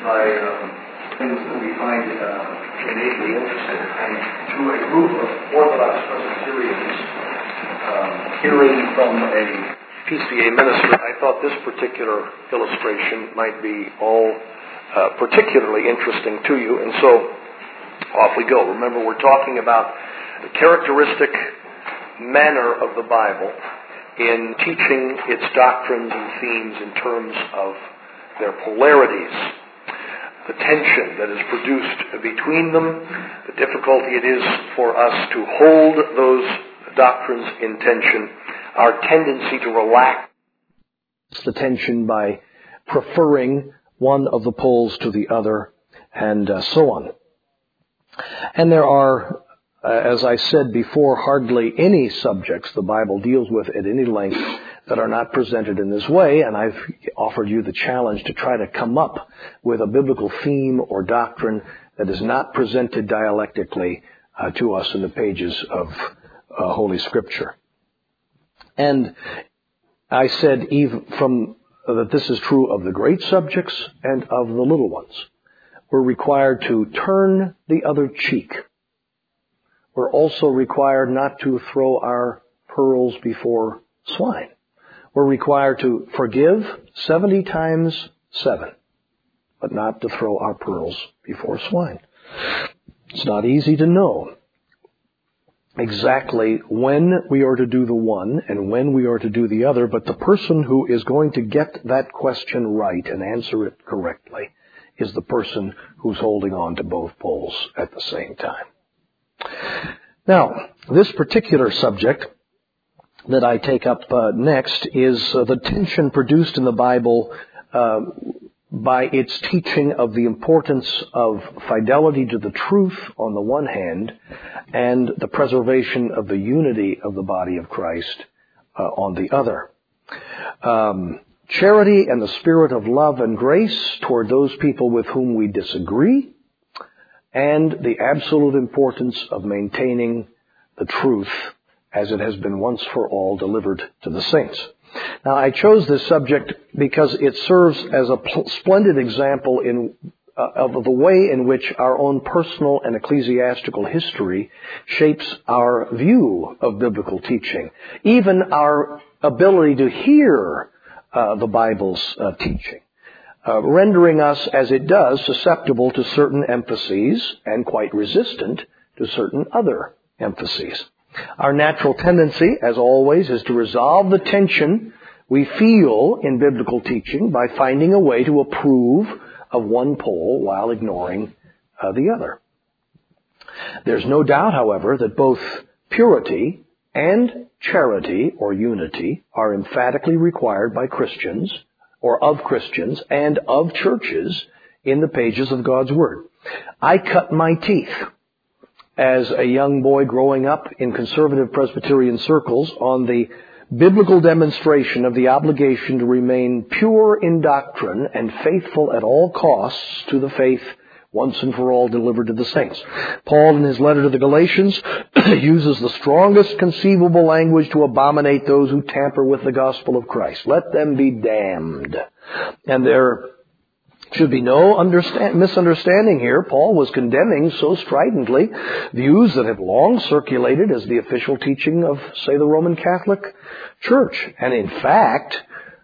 by things that we find innately interesting. And to a group of Orthodox Presbyterians hearing from a PCA minister, I thought this particular illustration might be all particularly interesting to you. And so off we go. Remember, we're talking about the characteristic manner of the Bible in teaching its doctrines and themes in terms of their polarities, the tension that is produced between them, the difficulty it is for us to hold those doctrines in tension, our tendency to relax the tension by preferring one of the poles to the other, and so on. And there are, as I said before, hardly any subjects the Bible deals with at any length that are not presented in this way, and I've offered you the challenge to try to come up with a biblical theme or doctrine that is not presented dialectically to us in the pages of Holy Scripture. And I said even that this is true of the great subjects and of the little ones. We're required to turn the other cheek. We're also required not to throw our pearls before swine. We're required to forgive 70 times 7, but not to throw our pearls before swine. It's not easy to know exactly when we are to do the one and when we are to do the other, but the person who is going to get that question right and answer it correctly is the person who's holding on to both poles at the same time. Now, this particular subject that I take up next is the tension produced in the Bible by its teaching of the importance of fidelity to the truth on the one hand and the preservation of the unity of the body of Christ on the other. Charity and the spirit of love and grace toward those people with whom we disagree, and the absolute importance of maintaining the truth as it has been once for all delivered to the saints. Now, I chose this subject because it serves as a splendid example of the way in which our own personal and ecclesiastical history shapes our view of biblical teaching, even our ability to hear the Bible's teaching, rendering us, as it does, susceptible to certain emphases and quite resistant to certain other emphases. Our natural tendency, as always, is to resolve the tension we feel in biblical teaching by finding a way to approve of one pole while ignoring the other. There's no doubt, however, that both purity and charity or unity are emphatically required by Christians, or of Christians, and of churches in the pages of God's Word. I cut my teeth as a young boy growing up in conservative Presbyterian circles on the biblical demonstration of the obligation to remain pure in doctrine and faithful at all costs to the faith once and for all delivered to the saints. Paul, in his letter to the Galatians, uses the strongest conceivable language to abominate those who tamper with the gospel of Christ. Let them be damned. And there should be no misunderstanding here. Paul was condemning so stridently views that have long circulated as the official teaching of, say, the Roman Catholic Church, and in fact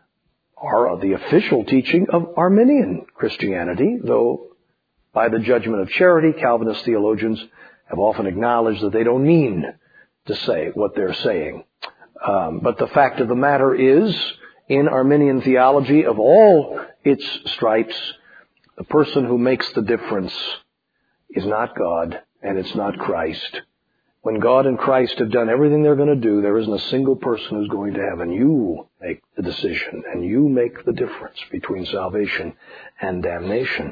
are the official teaching of Arminian Christianity, though by the judgment of charity, Calvinist theologians have often acknowledged that they don't mean to say what they're saying. But the fact of the matter is, in Arminian theology of all its stripes, the person who makes the difference is not God, and it's not Christ. When God and Christ have done everything they're going to do, there isn't a single person who's going to heaven. You make the decision, and you make the difference between salvation and damnation.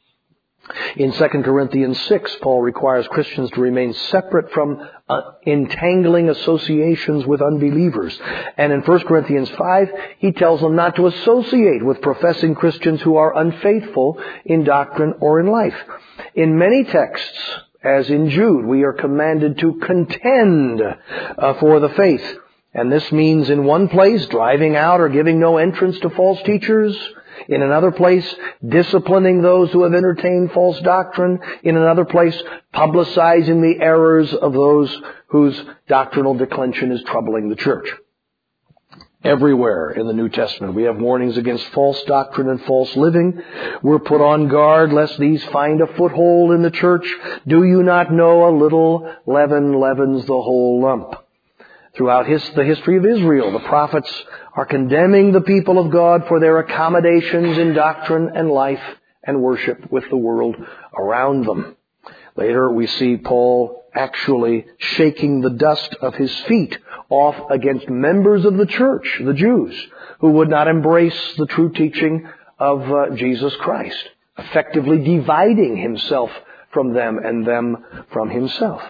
In 2 Corinthians 6, Paul requires Christians to remain separate from entangling associations with unbelievers. And in 1 Corinthians 5, he tells them not to associate with professing Christians who are unfaithful in doctrine or in life. In many texts, as in Jude, we are commanded to contend for the faith. And this means in one place driving out or giving no entrance to false teachers. In another place, disciplining those who have entertained false doctrine. In another place, publicizing the errors of those whose doctrinal declension is troubling the church. Everywhere in the New Testament, we have warnings against false doctrine and false living. We're put on guard lest these find a foothold in the church. Do you not know a little leaven leavens the whole lump? Throughout the history of Israel, the prophets are condemning the people of God for their accommodations in doctrine and life and worship with the world around them. Later, we see Paul actually shaking the dust of his feet off against members of the church, the Jews, who would not embrace the true teaching of Jesus Christ, effectively dividing himself from them and them from himself.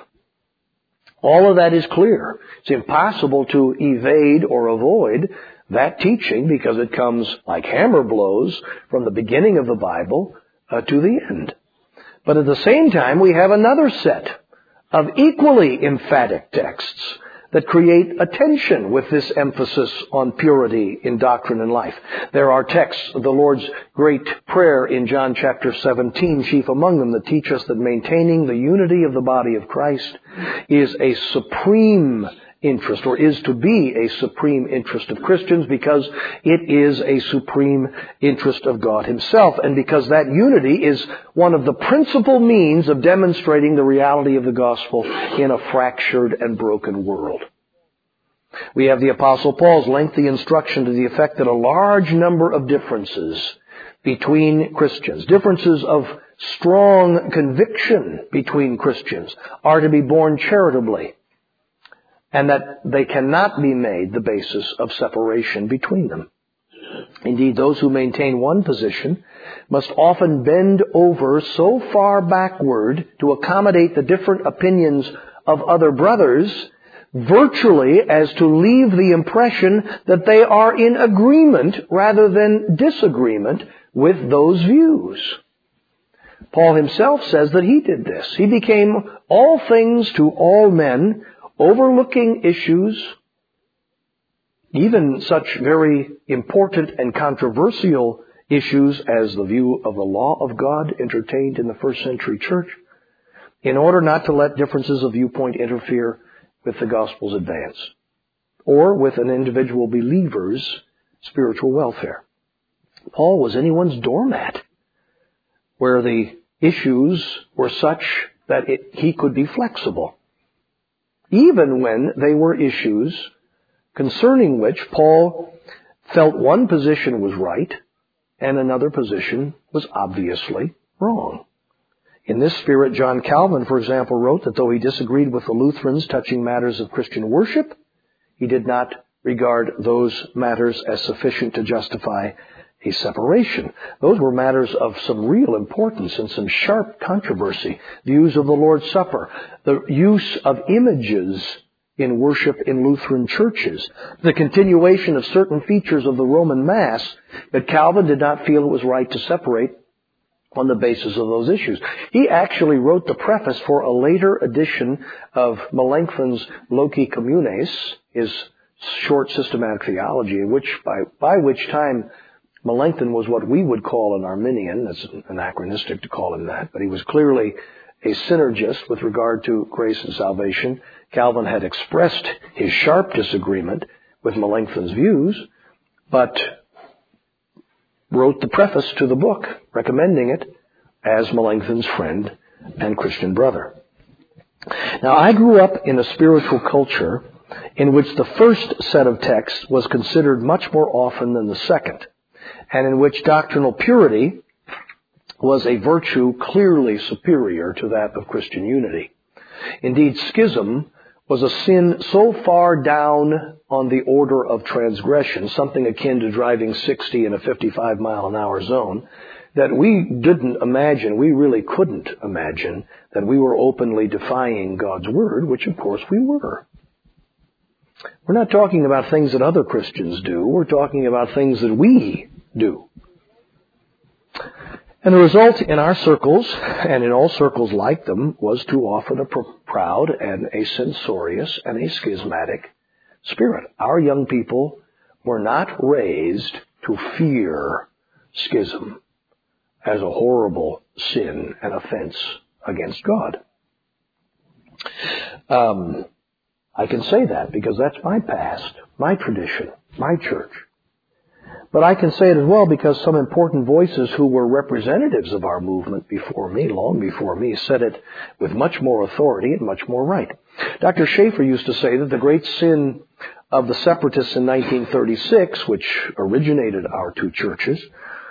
All of that is clear. It's impossible to evade or avoid that teaching because it comes like hammer blows from the beginning of the Bible to the end. But at the same time, we have another set of equally emphatic texts that create a tension with this emphasis on purity in doctrine and life. There are texts, the Lord's great prayer in John chapter 17, chief among them, that teach us that maintaining the unity of the body of Christ is a supreme interest, or is to be a supreme interest of Christians, because it is a supreme interest of God Himself, and because that unity is one of the principal means of demonstrating the reality of the gospel in a fractured and broken world. We have the Apostle Paul's lengthy instruction to the effect that a large number of differences between Christians, differences of strong conviction between Christians, are to be borne charitably, and that they cannot be made the basis of separation between them. Indeed, those who maintain one position must often bend over so far backward to accommodate the different opinions of other brothers, virtually as to leave the impression that they are in agreement rather than disagreement with those views. Paul himself says that he did this. He became all things to all men, overlooking issues, even such very important and controversial issues as the view of the law of God entertained in the first century church, in order not to let differences of viewpoint interfere with the gospel's advance or with an individual believer's spiritual welfare. Paul was anyone's doormat where the issues were such that he could be flexible, even when they were issues concerning which Paul felt one position was right and another position was obviously wrong. In this spirit, John Calvin, for example, wrote that though he disagreed with the Lutherans touching matters of Christian worship, he did not regard those matters as sufficient to justify a separation. Those were matters of some real importance and some sharp controversy. Views of the Lord's Supper, the use of images in worship in Lutheran churches, the continuation of certain features of the Roman Mass, that Calvin did not feel it was right to separate on the basis of those issues. He actually wrote the preface for a later edition of Melanchthon's Loci Communes, his short systematic theology, in which by which time Melanchthon was what we would call an Arminian. That's anachronistic to call him that, but he was clearly a synergist with regard to grace and salvation. Calvin had expressed his sharp disagreement with Melanchthon's views, but wrote the preface to the book, recommending it as Melanchthon's friend and Christian brother. Now, I grew up in a spiritual culture in which the first set of texts was considered much more often than the second, and in which doctrinal purity was a virtue clearly superior to that of Christian unity. Indeed, schism was a sin so far down on the order of transgression, something akin to driving 60 in a 55-mile-an-hour zone, that we really couldn't imagine that we were openly defying God's Word, which of course we were. We're not talking about things that other Christians do. We're talking about things that we do. And the result in our circles, and in all circles like them, was too often a proud and a censorious and a schismatic spirit. Our young people were not raised to fear schism as a horrible sin and offense against God. I can say that because that's my past, my tradition, my church. But I can say it as well because some important voices who were representatives of our movement before me, long before me, said it with much more authority and much more right. Dr. Schaeffer used to say that the great sin of the separatists in 1936, which originated our two churches,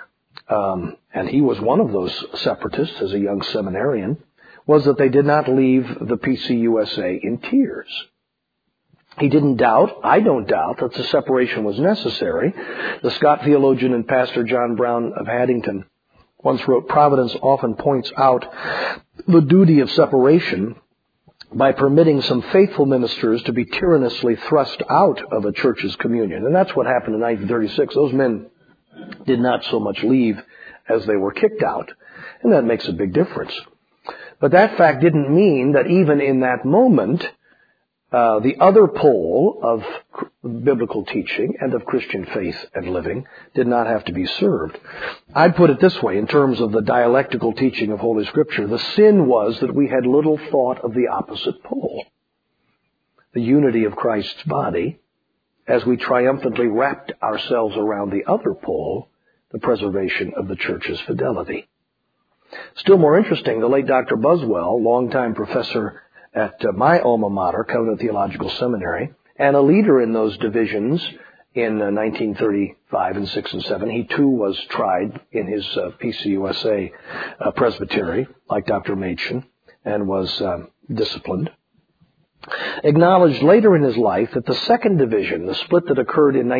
and he was one of those separatists as a young seminarian, was that they did not leave the PCUSA in tears. He didn't doubt, I don't doubt, that the separation was necessary. The Scott theologian and pastor John Brown of Haddington once wrote, "Providence often points out the duty of separation by permitting some faithful ministers to be tyrannously thrust out of a church's communion." And that's what happened in 1936. Those men did not so much leave as they were kicked out. And that makes a big difference. But that fact didn't mean that even in that moment, the other pole of biblical teaching and of Christian faith and living did not have to be served. I'd put it this way in terms of the dialectical teaching of Holy Scripture. The sin was that we had little thought of the opposite pole, the unity of Christ's body, as we triumphantly wrapped ourselves around the other pole, the preservation of the church's fidelity. Still more interesting, the late Dr. Buswell, longtime professor at my alma mater, Covenant Theological Seminary, and a leader in those divisions in 1935 and 6 and 7. He too was tried in his PCUSA presbytery, like Dr. Machen, and was disciplined. Acknowledged later in his life that the second division, the split that occurred in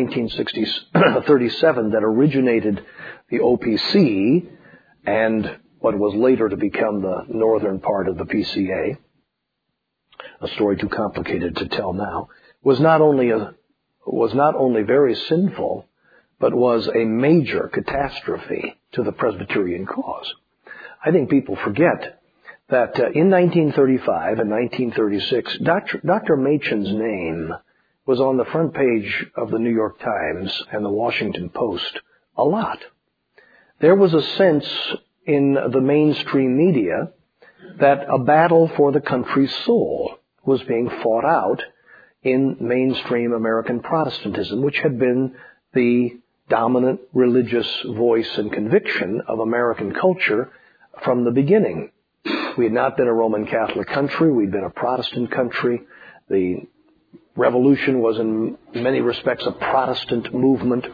1937 that originated the OPC and what was later to become the northern part of the PCA, a story too complicated to tell now, was not only very sinful, but was a major catastrophe to the Presbyterian cause. I think people forget that in 1935 and 1936, Dr. Machen's name was on the front page of the New York Times and the Washington Post a lot. There was a sense in the mainstream media that a battle for the country's soul was being fought out in mainstream American Protestantism, which had been the dominant religious voice and conviction of American culture from the beginning. We had not been a Roman Catholic country. We'd been a Protestant country. The Revolution was in many respects a Protestant movement.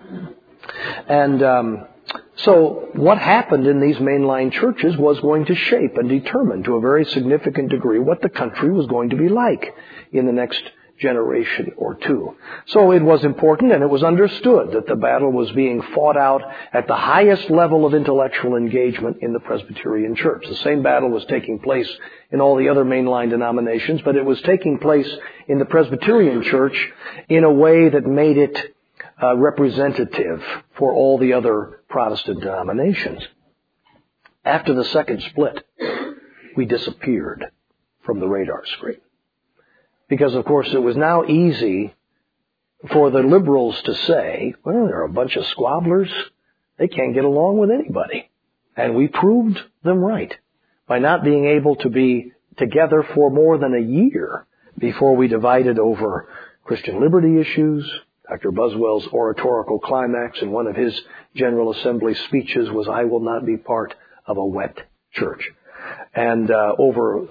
And so what happened in these mainline churches was going to shape and determine to a very significant degree what the country was going to be like in the next generation or two. So it was important and it was understood that the battle was being fought out at the highest level of intellectual engagement in the Presbyterian Church. The same battle was taking place in all the other mainline denominations, but it was taking place in the Presbyterian Church in a way that made it representative for all the other Protestant denominations. After the second split, we disappeared from the radar screen. Because, of course, it was now easy for the liberals to say, well, they're a bunch of squabblers. They can't get along with anybody. And we proved them right by not being able to be together for more than a year before we divided over Christian liberty issues. Dr. Buswell's oratorical climax in one of his General Assembly speeches was, "I will not be part of a wet church." And over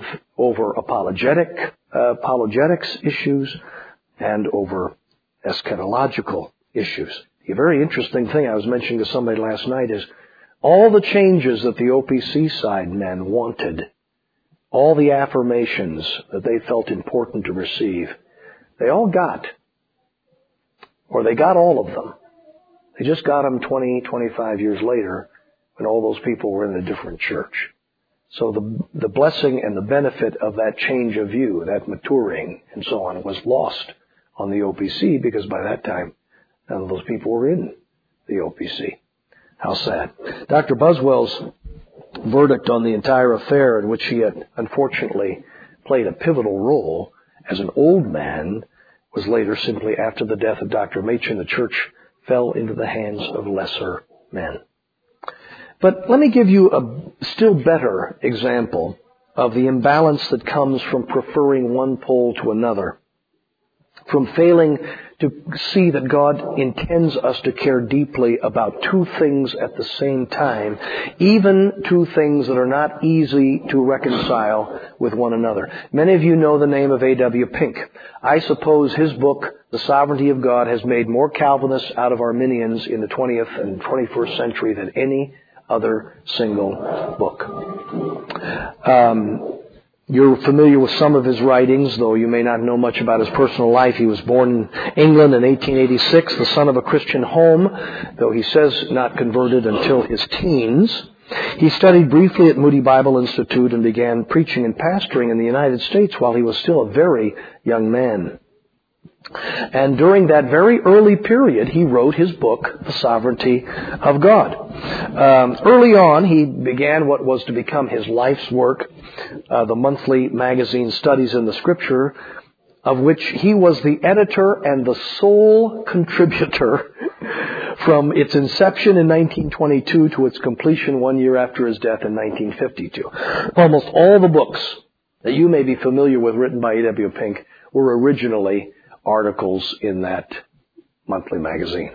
apologetics issues and over eschatological issues. The very interesting thing I was mentioning to somebody last night is all the changes that the OPC side men wanted, all the affirmations that they felt important to receive, they all got. Or they got all of them. They just got them 20, 25 years later when all those people were in a different church. So the blessing and the benefit of that change of view, that maturing and so on, was lost on the OPC because by that time, none of those people were in the OPC. How sad. Dr. Buswell's verdict on the entire affair, in which he had unfortunately played a pivotal role as an old man, was later simply after the death of Dr. Machen, the church fell into the hands of lesser men. But let me give you a still better example of the imbalance that comes from preferring one pole to another, from failing to see that God intends us to care deeply about two things at the same time, even two things that are not easy to reconcile with one another. Many of you know the name of A.W. Pink. I suppose his book, The Sovereignty of God, has made more Calvinists out of Arminians in the 20th and 21st century than any other single book. You're familiar with some of his writings, though you may not know much about his personal life. He was born in England in 1886, the son of a Christian home, though he says not converted until his teens. He studied briefly at Moody Bible Institute and began preaching and pastoring in the United States while he was still a very young man. And during that very early period, he wrote his book, The Sovereignty of God. Early on, he began what was to become his life's work, the monthly magazine Studies in the Scripture, of which he was the editor and the sole contributor from its inception in 1922 to its completion 1 year after his death in 1952. Almost all the books that you may be familiar with written by A.W. Pink were originally articles in that monthly magazine.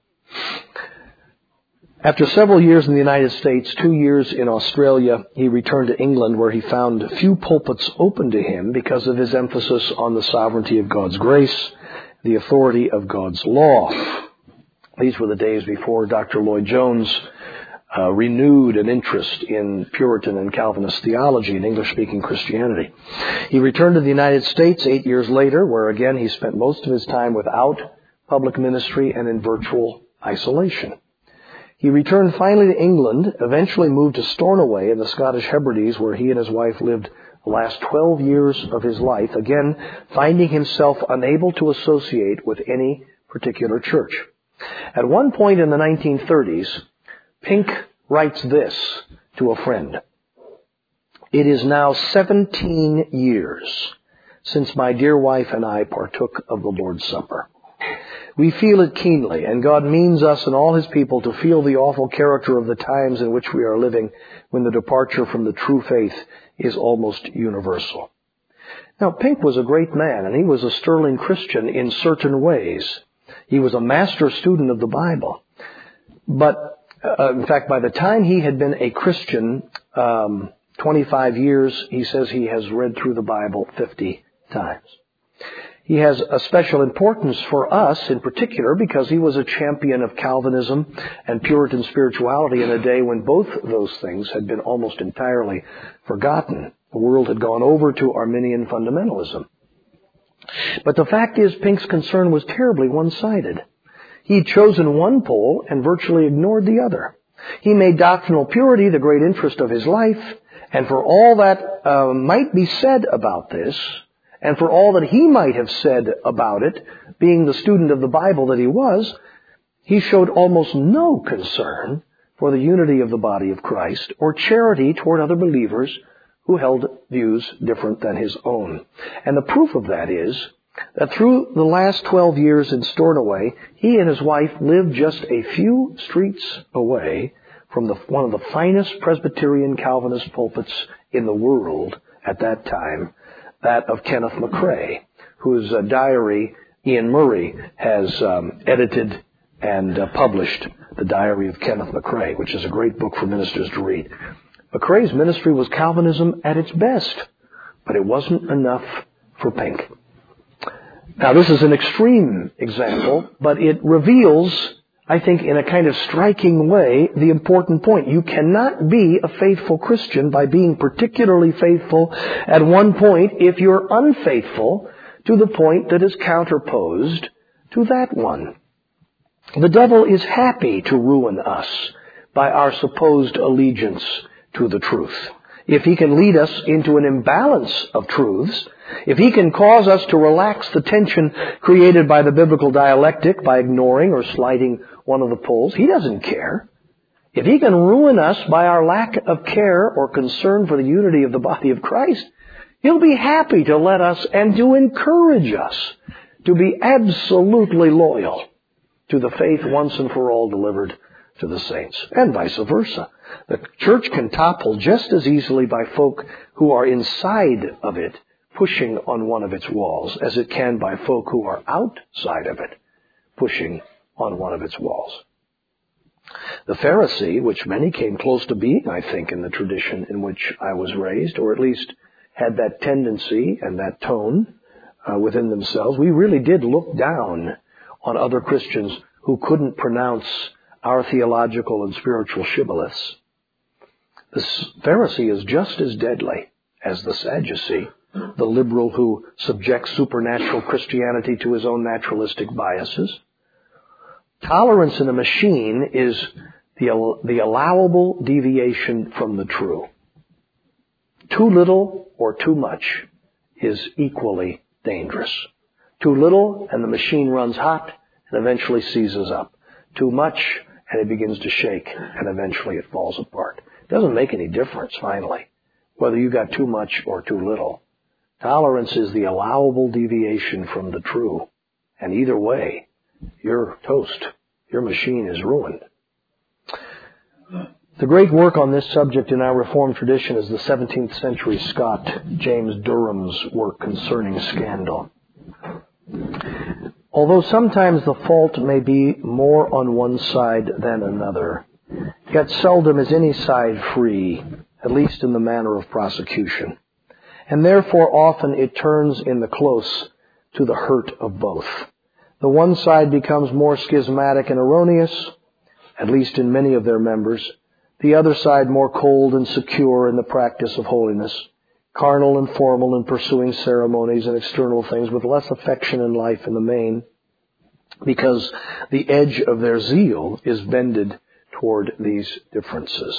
After several years in the United States, 2 years in Australia, he returned to England where he found few pulpits open to him because of his emphasis on the sovereignty of God's grace, the authority of God's law. These were the days before Dr. Lloyd Jones renewed an interest in Puritan and Calvinist theology and English-speaking Christianity. He returned to the United States 8 years later, where again he spent most of his time without public ministry and in virtual isolation. He returned finally to England, eventually moved to Stornoway in the Scottish Hebrides, where he and his wife lived the last 12 years of his life, again finding himself unable to associate with any particular church. At one point in the 1930s, Pink writes this to a friend. "It is now 17 years since my dear wife and I partook of the Lord's Supper. We feel it keenly, and God means us and all His people to feel the awful character of the times in which we are living when the departure from the true faith is almost universal." Now, Pink was a great man, and he was a sterling Christian in certain ways. He was a master student of the Bible. But in fact, by the time he had been a Christian, 25 years, he says he has read through the Bible 50 times. He has a special importance for us in particular because he was a champion of Calvinism and Puritan spirituality in a day when both those things had been almost entirely forgotten. The world had gone over to Arminian fundamentalism. But the fact is, Pink's concern was terribly one-sided. He'd chosen one pole and virtually ignored the other. He made doctrinal purity the great interest of his life, and for all that might be said about this, and for all that he might have said about it, being the student of the Bible that he was, he showed almost no concern for the unity of the body of Christ or charity toward other believers who held views different than his own. And the proof of that is that through the last 12 years in Stornoway, he and his wife lived just a few streets away from one of the finest Presbyterian Calvinist pulpits in the world at that time, that of Kenneth McCrae, whose diary Ian Murray has edited and published, The Diary of Kenneth McCrae, which is a great book for ministers to read. McCrae's ministry was Calvinism at its best, but it wasn't enough for Pink. Now, this is an extreme example, but it reveals, I think, in a kind of striking way, the important point. You cannot be a faithful Christian by being particularly faithful at one point if you're unfaithful to the point that is counterposed to that one. The devil is happy to ruin us by our supposed allegiance to the truth. If he can lead us into an imbalance of truths, if he can cause us to relax the tension created by the biblical dialectic by ignoring or slighting one of the poles, he doesn't care. If he can ruin us by our lack of care or concern for the unity of the body of Christ, he'll be happy to let us and to encourage us to be absolutely loyal to the faith once and for all delivered to the saints, and vice versa. The church can topple just as easily by folk who are inside of it, pushing on one of its walls, as it can by folk who are outside of it, pushing on one of its walls. The Pharisee, which many came close to being, I think, in the tradition in which I was raised, or at least had that tendency and that tone within themselves, we really did look down on other Christians who couldn't pronounce our theological and spiritual shibboleths. The Pharisee is just as deadly as the Sadducee, the liberal who subjects supernatural Christianity to his own naturalistic biases. Tolerance in a machine is the allowable deviation from the true. Too little or too much is equally dangerous. Too little and the machine runs hot and eventually seizes up. Too much and it begins to shake and eventually it falls apart. It doesn't make any difference, finally, whether you got too much or too little. Tolerance is the allowable deviation from the true. And either way, you're toast. Your machine is ruined. The great work on this subject in our Reformed tradition is the 17th century Scot James Durham's work concerning scandal. Although sometimes the fault may be more on one side than another, yet seldom is any side free, at least in the manner of prosecution. And therefore often it turns in the close to the hurt of both. The one side becomes more schismatic and erroneous, at least in many of their members, the other side more cold and secure in the practice of holiness, carnal and formal in pursuing ceremonies and external things with less affection in life in the main, because the edge of their zeal is bended toward these differences.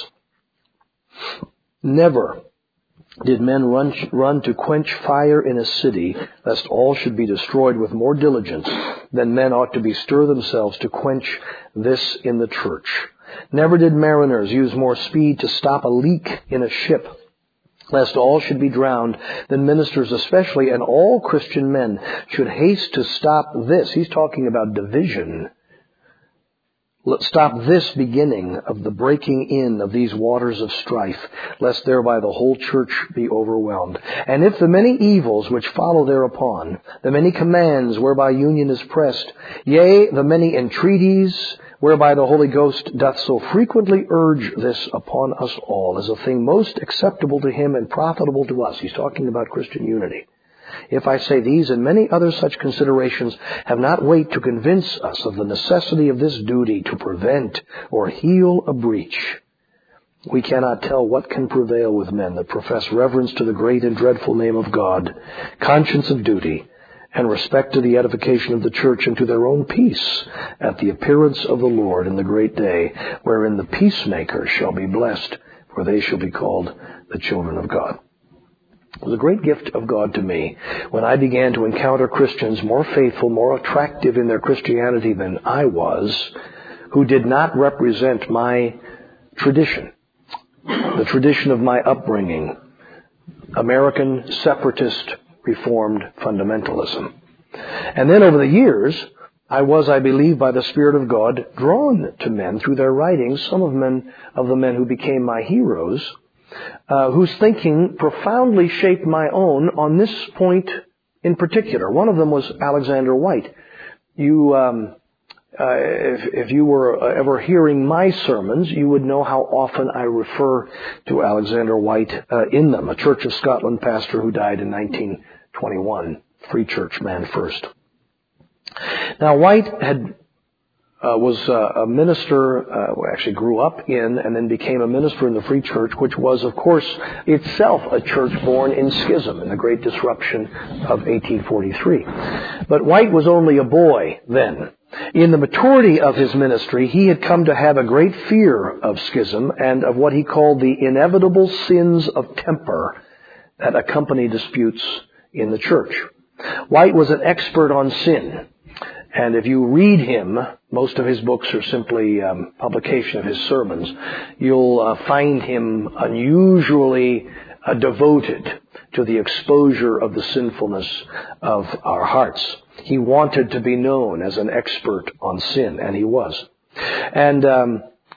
Never did men run to quench fire in a city, lest all should be destroyed with more diligence than men ought to bestir themselves to quench this in the church. Never did mariners use more speed to stop a leak in a ship, lest all should be drowned, than ministers especially, and all Christian men should haste to stop this. He's talking about division. Stop this beginning of the breaking in of these waters of strife, lest thereby the whole church be overwhelmed. And if the many evils which follow thereupon, the many commands whereby union is pressed, yea, the many entreaties whereby the Holy Ghost doth so frequently urge this upon us all as a thing most acceptable to him and profitable to us. He's talking about Christian unity. If I say these and many other such considerations have not weight to convince us of the necessity of this duty to prevent or heal a breach, we cannot tell what can prevail with men that profess reverence to the great and dreadful name of God, conscience of duty, and respect to the edification of the church and to their own peace at the appearance of the Lord in the great day, wherein the peacemakers shall be blessed, for they shall be called the children of God. It was a great gift of God to me when I began to encounter Christians more faithful, more attractive in their Christianity than I was, who did not represent my tradition, the tradition of my upbringing, American separatist Reformed fundamentalism. And then over the years, I was, I believe, by the Spirit of God, drawn to men through their writings, some of the men who became my heroes, whose thinking profoundly shaped my own on this point in particular. One of them was Alexander White. If you were ever hearing my sermons, you would know how often I refer to Alexander White in them, a Church of Scotland pastor who died in 1921, Free Church man first. Now, White was a minister, actually grew up in and then became a minister in the Free Church, which was, of course, itself a church born in schism in the Great Disruption of 1843. But White was only a boy then. In the maturity of his ministry, he had come to have a great fear of schism and of what he called the inevitable sins of temper that accompany disputes in the church. White was an expert on sin. And if you read him, most of his books are simply publication of his sermons, you'll find him unusually devoted to the exposure of the sinfulness of our hearts. He wanted to be known as an expert on sin, and he was. And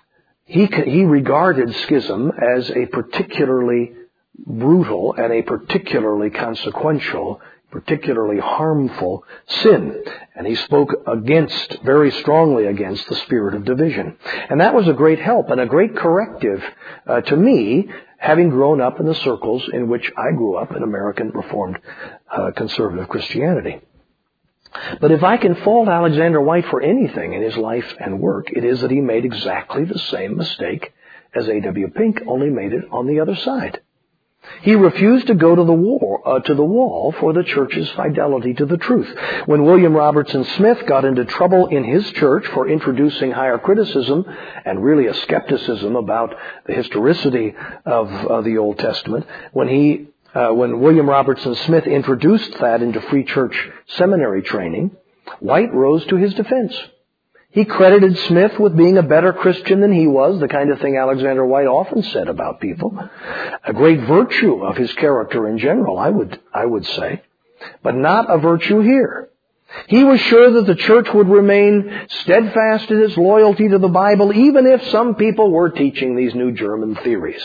he regarded schism as a particularly brutal and a particularly consequential, particularly harmful sin. And he spoke very strongly against the spirit of division. And that was a great help and a great corrective to me, having grown up in the circles in which I grew up in American Reformed conservative Christianity. But if I can fault Alexander White for anything in his life and work, it is that he made exactly the same mistake as A.W. Pink, only made it on the other side. He refused to go to the wall for the church's fidelity to the truth. When William Robertson Smith got into trouble in his church for introducing higher criticism and really a skepticism about the historicity of the Old Testament, when William Robertson Smith introduced that into free church seminary training, White rose to his defense. He credited Smith with being a better Christian than he was, the kind of thing Alexander White often said about people. A great virtue of his character in general, I would say, but not a virtue here. He was sure that the church would remain steadfast in its loyalty to the Bible, even if some people were teaching these new German theories.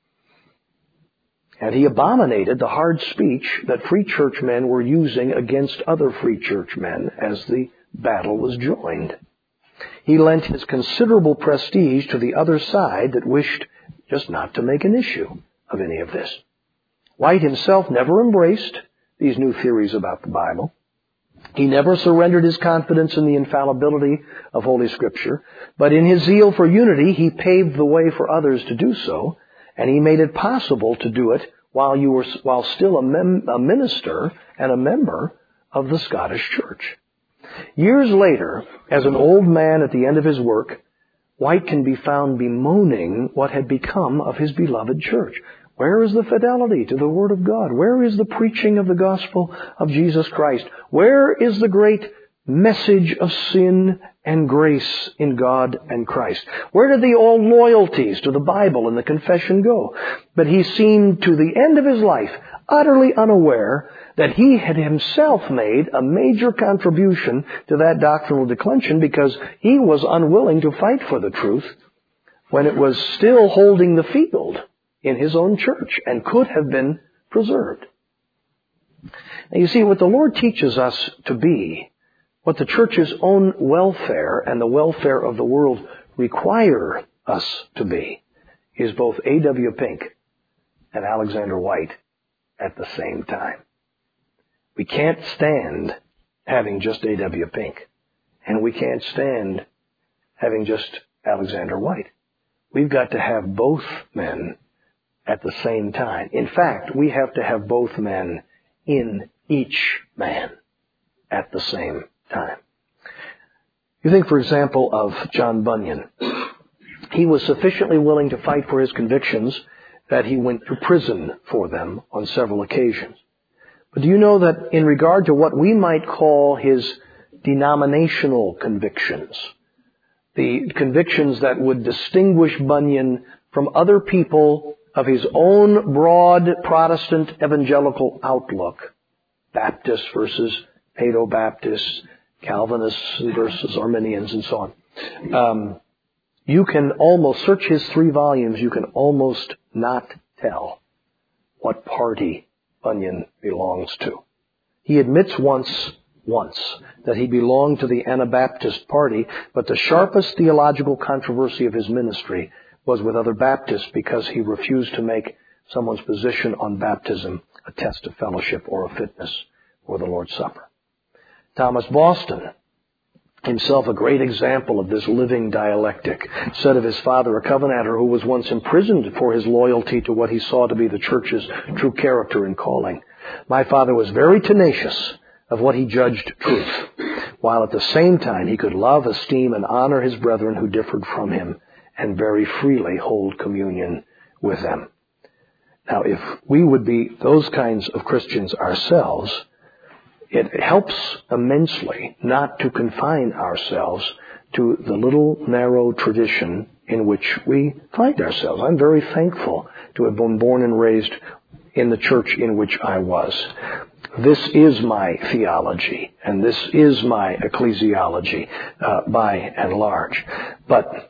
And he abominated the hard speech that free church men were using against other free church men as the battle was joined. He lent his considerable prestige to the other side that wished just not to make an issue of any of this. White himself never embraced these new theories about the Bible. He never surrendered his confidence in the infallibility of Holy Scripture, but in his zeal for unity, he paved the way for others to do so, and he made it possible to do it while still a minister and a member of the Scottish Church. Years later, as an old man at the end of his work, White can be found bemoaning what had become of his beloved church. Where is the fidelity to the Word of God? Where is the preaching of the gospel of Jesus Christ? Where is the great message of sin and grace in God and Christ? Where did the old loyalties to the Bible and the confession go? But he seemed to the end of his life utterly unaware that he had himself made a major contribution to that doctrinal declension because he was unwilling to fight for the truth when it was still holding the field in his own church and could have been preserved. Now you see, what the Lord teaches us to be, what the church's own welfare and the welfare of the world require us to be, is both A.W. Pink and Alexander White at the same time. We can't stand having just A.W. Pink, and we can't stand having just Alexander White. We've got to have both men at the same time. In fact, we have to have both men in each man at the same time. You think, for example, of John Bunyan. He was sufficiently willing to fight for his convictions that he went to prison for them on several occasions. But do you know that in regard to what we might call his denominational convictions, the convictions that would distinguish Bunyan from other people of his own broad Protestant evangelical outlook, Baptists versus Paedo-Baptists, Calvinists versus Arminians, and so on, you can almost search his 3 volumes, you can almost not tell what party Bunyan belongs to. He admits once that he belonged to the Anabaptist party, but the sharpest theological controversy of his ministry was with other Baptists because he refused to make someone's position on baptism a test of fellowship or a fitness for the Lord's Supper. Thomas Boston, himself a great example of this living dialectic, said of his father, a Covenanter who was once imprisoned for his loyalty to what he saw to be the church's true character and calling, "My father was very tenacious of what he judged truth, while at the same time he could love, esteem, and honor his brethren who differed from him, and very freely hold communion with them." Now, if we would be those kinds of Christians ourselves, it helps immensely not to confine ourselves to the little narrow tradition in which we find ourselves. I'm very thankful to have been born and raised in the church in which I was. This is my theology, and this is my ecclesiology by and large. But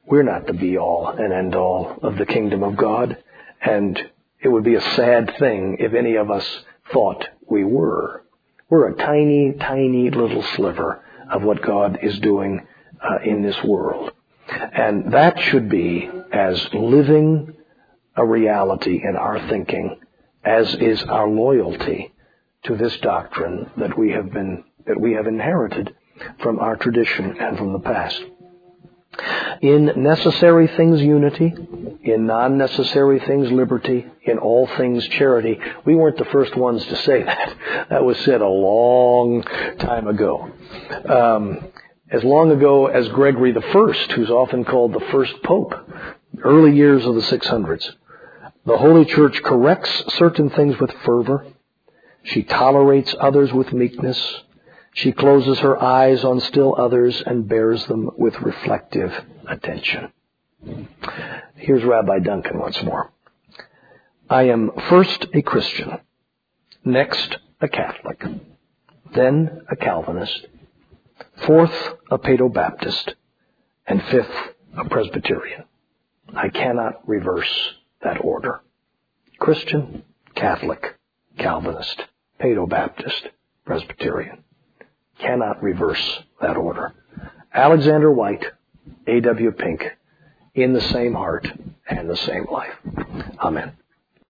We're not the be-all and end-all of the kingdom of God, and it would be a sad thing if any of us thought we were. We're a tiny, tiny little sliver of what God is doing in this world. And that should be as living a reality in our thinking as is our loyalty to this doctrine that we have inherited from our tradition and from the past. In necessary things, unity. In non-necessary things, liberty. In all things, charity. We weren't the first ones to say that. That was said a long time ago. As long ago as Gregory I, who's often called the first pope, early years of the 600s. The Holy Church corrects certain things with fervor. She tolerates others with meekness. She closes her eyes on still others and bears them with reflective attention. Here's Rabbi Duncan once more. I am first a Christian, next a Catholic, then a Calvinist, fourth a Paedo-Baptist, and fifth a Presbyterian. I cannot reverse that order. Christian, Catholic, Calvinist, Paedo-Baptist, Presbyterian. Cannot reverse that order. Alexander White, A.W. Pink, in the same heart and the same life. Amen.